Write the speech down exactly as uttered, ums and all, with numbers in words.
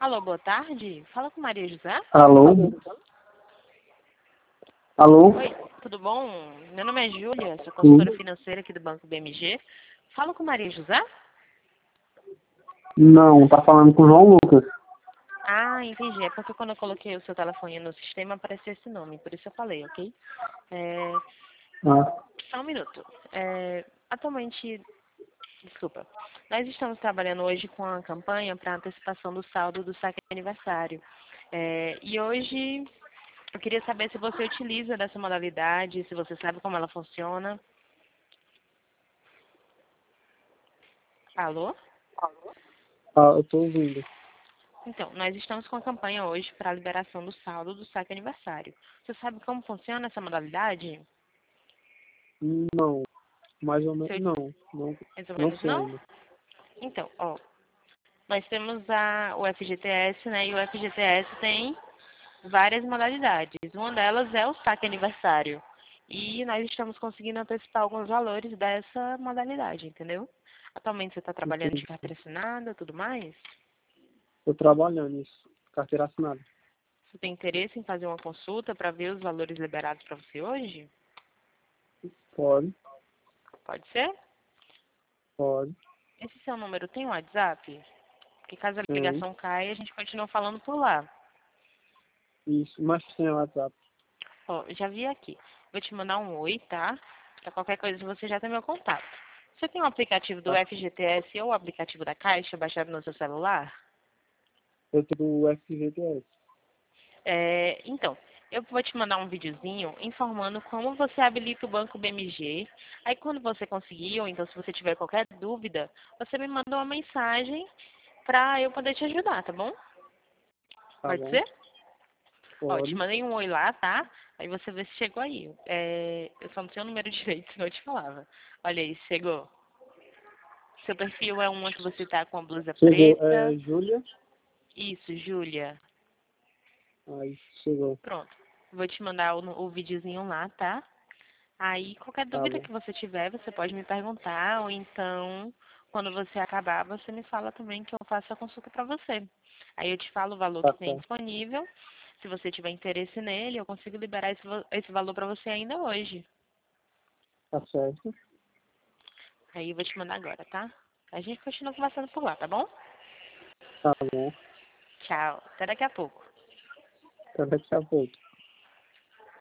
Alô, boa tarde. Fala com Maria José. Alô? Alô? Oi, tudo bom? Meu nome é Júlia, sou Sim. consultora financeira aqui do Banco B M G. Fala com Maria José? Não, tá falando com o João Lucas. Ah, entendi. É porque quando eu coloquei o seu telefone no sistema apareceu esse nome, por isso eu falei, ok? É, Ah, só um minuto. É, atualmente, desculpa, nós estamos trabalhando hoje com a campanha para antecipação do saldo do saque aniversário. É, e hoje eu queria saber se você utiliza dessa modalidade, se você sabe como ela funciona. Alô? ah, eu tô ouvindo. Então, nós estamos com a campanha hoje para a liberação do saldo do saque aniversário. Você sabe como funciona essa modalidade? Não, mais ou menos, Seu- não, não, Mais ou não menos sei não? ainda. Então, ó, nós temos a, o F G T S, né? E o F G T S tem várias modalidades. Uma delas é o saque aniversário. E nós estamos conseguindo antecipar alguns valores dessa modalidade, entendeu? Atualmente você está trabalhando de Entendi. carteira assinada, tudo mais? Tô trabalhando nisso, carteira assinada. Você tem interesse em fazer uma consulta para ver os valores liberados para você hoje? Pode, Pode ser? pode, Esse seu número tem um WhatsApp? Porque caso a tem. ligação caia, a gente continua falando por lá. Isso, mas tem WhatsApp. Ó, já vi aqui. Vou te mandar um oi, tá? Pra qualquer coisa você já tem meu contato. Você tem um aplicativo do Tá? F G T S ou o aplicativo da Caixa baixado no seu celular? Eu tenho o F G T S. É, então, eu vou te mandar um videozinho informando como você habilita o Banco B M G. Aí quando você conseguir, ou então se você tiver qualquer dúvida, você me manda uma mensagem pra eu poder te ajudar, tá bom? Tá Pode bom? ser? Ó, te Pode. mandei um oi lá, tá? Aí você vê se chegou aí. É, eu só não sei o número direito, senão eu te falava. Olha aí, chegou. Seu perfil é uma que você tá com a blusa Chegou, preta. é, Júlia? Isso, Júlia. Aí, chegou. Pronto. Vou te mandar o, o videozinho lá, tá? Aí, qualquer Tá dúvida bom. que você tiver, você pode me perguntar, ou então, quando você acabar, você me fala também que eu faço a consulta para você. Aí eu te falo o valor Tá que tem certo. disponível. Se você tiver interesse nele, eu consigo liberar esse, va- esse valor para você ainda hoje. Tá certo. Aí eu vou te mandar agora, tá? A gente continua conversando por lá, tá bom? Tá bom. Tchau. Até daqui a pouco. Até daqui a pouco.